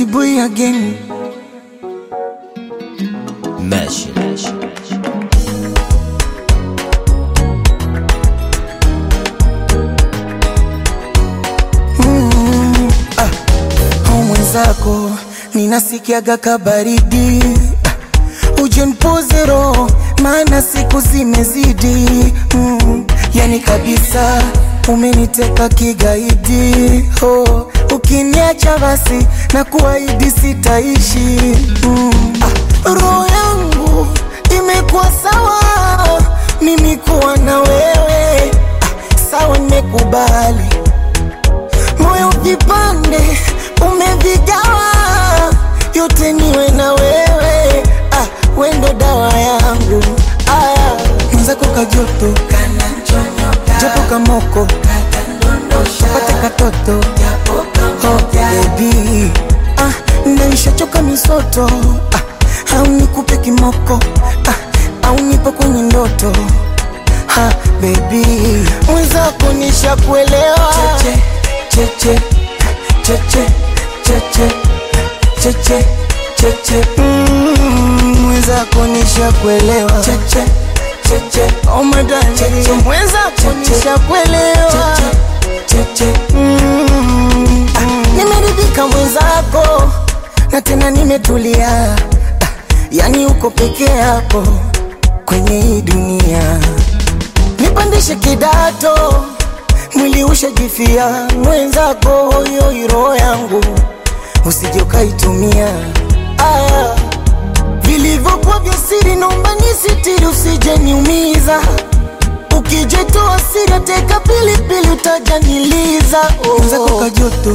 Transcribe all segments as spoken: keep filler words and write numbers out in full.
T-boy again. Mesh. Mm, ah, oh mwenzako ninasikiaga kabaridi, ah, uje nipoze roho maana siku zimezidi. mm, Yani kabisa umeniteka kigaidi. oh, Ukiniacha basi na kuahidi sitaishi. mm, ah, Roho yangu imekuwa sawa mimi kuwa na wewe. ah, Sawa nimekubali, moyo ujipande umevigawa, yote niwe na wewe. ah, Wendo dawa yangu. Aya, mwenzako kajoto japo kamoko pate katoto. Oh baby, ah, naisha choka misoto. ah, Au nikupe kimoko, ah, au nipo kwenye ndoto. Ha baby, mwenzako nisha kuelewa. Cheche, cheche, cheche, cheche, cheche, cheche. Mm, mwenzako nisha kuelewa. Cheche, cheche, oh my darling, mwenzako nisha kuelewa. Cheche, mm, ah, nimeridhika mwenzako na tena nimetulia. ah, Yani uko peke yako kwenye hii dunia. Nipandishe kidato mwili ushajifia, mwenzako hoyo roho yangu usije ukaitumia. Aya, vilivyokuwa vya siri naomba nisitiri, usije niumiza. Ukijetoa siri teka pilipili utajaniliza. oh. Mwenzako kajoto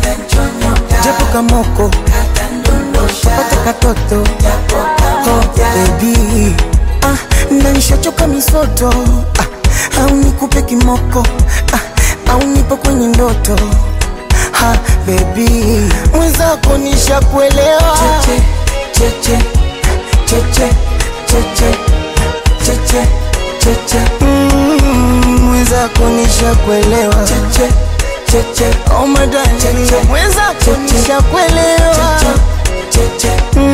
japo kamoko pate katoto. Oh baby, ah, naisha choka misoto. ah, Au nikupe kimoko, ah, au nipo kwenye ndoto. Ha baby, mwenzako nisha kuelewa. Cheche, cheche, cheche, cheche, cheche, cheche. Mm, mwenzako nisha kuelewa. Cheche, cheche, oh my darling, mwenzako nisha kuelewa. Cheche, cheche.